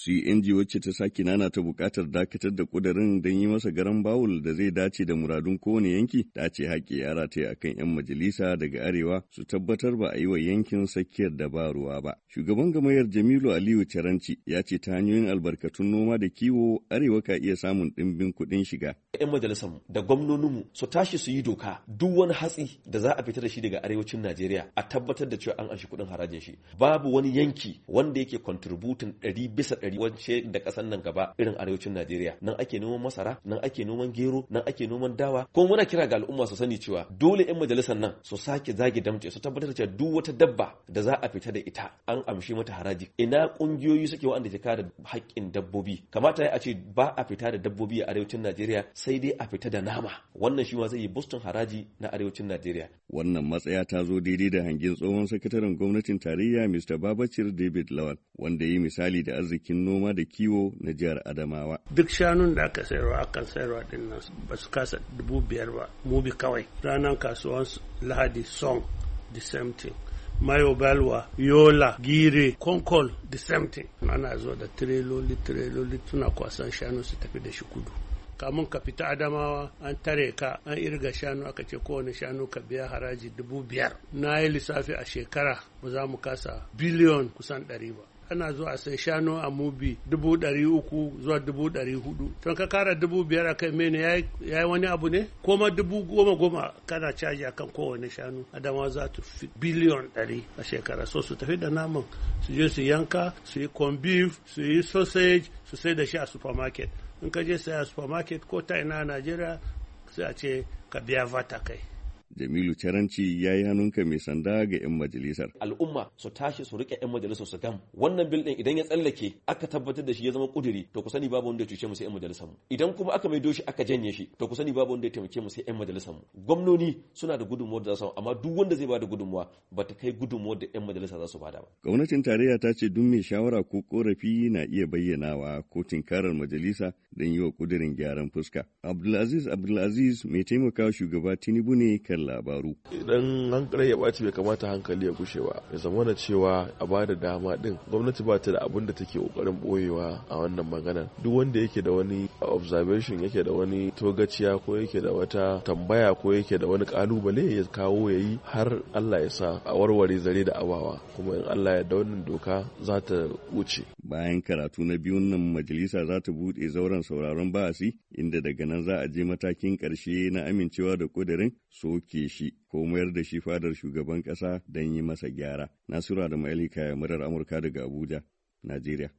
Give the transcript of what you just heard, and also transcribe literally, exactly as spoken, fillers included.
C N G wacce ta sake nana ta buƙatar dakatar da ƙudurin don yi masa garan bawul da zai dace da muradun kowane yanki, ta ce haƙƙi ya rataye a kan 'yan majalisa daga arewa su tabbatar ba a yi wa yankin tsakiyar da ba ruwa ba. Shugaban gamayyar Jamilu Aliyu Caranci ya ce ta hanyoyin albarkatun noma da kiwo arewa ka iya samun ɗimbin kuɗin shiga. 'Yan majalisarmu da gwamnoninmu su tashi su yi doka duk wani hatsi da za a fita da shi daga arewacin Najeriya a tabbatar da cewa an anshi kuɗin harajin shi. Babu wani yanki wanda yake kontributin ɗari bisa ɗari wance da ƙasar nan gaba irin arewacin Najeriya. Nan ake noman masara, nan ake noman gero, nan ake noman dawa. Ko muna kira ga al'umma su sani cewa dole 'yan majalisar nan su sake zage damce su tabbatar da cewa duk wata dabba da za a fita da ita an amshi mata haraji. Ina ƙungiyoyi suke waɗanda ke kare haƙƙin dabbobi. Kamata ya ce ba a fita da dabbobi a arewacin Najeriya sai dai a fita da nama. Wannan shi ma zai yi bustin haraji na arewacin Najeriya. Wannan matsaya ta zo daidai da hangen tsohon sakataren gwamnatin tarayya Mister Babacir David Lawal, wanda yi misali da arzikin noma da kiwo na jihar Adamawa. Duk shanun da aka sayarwa akan sayarwa din nan ba su kasa dubu biyar ba, mu bi kawai. Ranar kasuwan Lahadi Song, the same thing. Mayo Balwa, Yola, Gire, Konkol, the same thing. Ana zo da tireloli tireloli tuna kwasan shanu su tafi da shi kudu. Kamun ka fita Adamawa an tare ka an irga shanu aka ce kowane shanu ka biya haraji dubu biyar. Na yi lissafi a shekara ba za mu kasa biliyon kusan ɗari ba. Ana zuwa a sai shanu a mubi dubu ɗari uku zuwa dubu ɗari hudu. Don ka kara dubu biyar a kai mene ya yi wani abu ne? Koma dubu goma goma kana caji akan kowane shanu. Adamawa za ta fi biliyon ɗari a shekara. So su tafi da naman su je su yanka, su yi corn beef, su yi sausage, su sai da shi a supermarket. In ka je saya a supermarket ko ta ina a Najeriya sai a ce ka biya vata kai. Jamilu Caranci ya yi hannunka mai sanda ga 'yan majalisar. Al'umma su tashi su rike 'yan majalisar su gam. Wannan bil ɗin idan ya tsallake aka tabbatar da shi ya zama kuduri to ku sani babu wanda ya cuce mu sai 'yan majalisar mu. Idan kuma aka maido shi aka janye shi to ku sani babu wanda ya taimake mu sai 'yan majalisar mu. Gwamnoni suna da gudunmuwar da za su amma duk wanda zai bada gudunmuwa ba ta kai gudunmuwar da 'yan majalisa za su bada ba. Gwamnatin tarayya ta ce duk mai shawara ko korafi na iya bayyanawa ko tinkarar majalisa don yi wa kudirin gyaran fuska. Abdulaziz Abdulaziz mai taimakawa shugaba Tinubu ne kan labaru. Idan hankali ya ɓaci bai kamata hankali ya gushe ba. Ya zama da cewa a ba da dama din gwamnati ba ta da abin da take kokarin boyewa a wannan maganar. Duk wanda yake da wani observation yake da wani togaciya ko yake da wata tambaya ko yake da wani kalubale ya kawo ya yi har Allah ya sa a warware zare da abawa. Kuma in Allah ya da wannan doka za ta wuce. Bayan karatu na biyun nan majalisa za ta buɗe zauren sauraron ba'asi inda daga nan za a je matakin ƙarshe na amincewa da ƙudurin soke shi ko mayar da shi fadar shugaban ƙasa don yi masa gyara. Nasura da Ma'ali Kaya, murar Amurka daga Abuja, Najeriya.